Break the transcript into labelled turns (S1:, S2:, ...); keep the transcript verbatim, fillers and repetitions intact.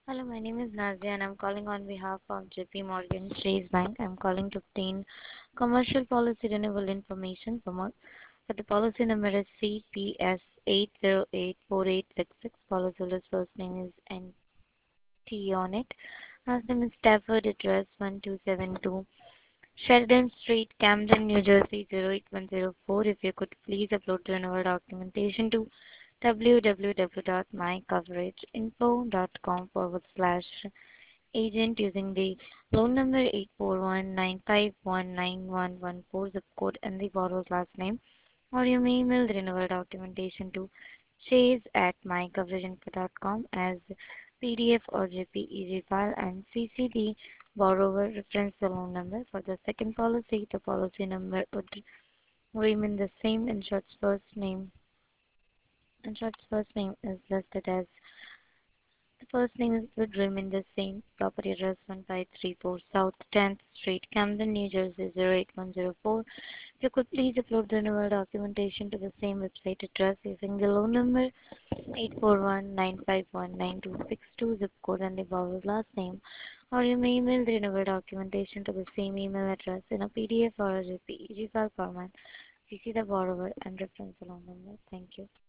S1: Hello, my name is Nazia and I'm calling on behalf of J P Morgan Chase Bank. I'm calling to obtain commercial policy renewal information from us. So the policy number is C P S eight zero eight four eight six six. Policyholder's first name is N T on it. Last name is Stafford, address one two seven two Sheridan Street, Camden, New Jersey zero eight one zero four. If you could please upload the renewal documentation to www.mycoverageinfo.com forward slash agent using the loan number eight four one nine five one nine one one four zip code and the borrower's last name, or you may email the renewal documentation to chase at mycoverageinfo dot com as P D F or J P E G file and C C the borrower reference the loan number. For the second policy, the policy number would remain the same. Insured's first name Insured's first name is listed as the first name is would remain the same. Property address one five three four South tenth Street, Camden, New Jersey zero eight one zero four. If you could please upload the renewal documentation to the same website address using the loan number eight four one nine five one nine two six two zip code and the borrower's last name, or you may email the renewal documentation to the same email address in a P D F or a J P E G file format. C C the borrower and reference the loan number. Thank you.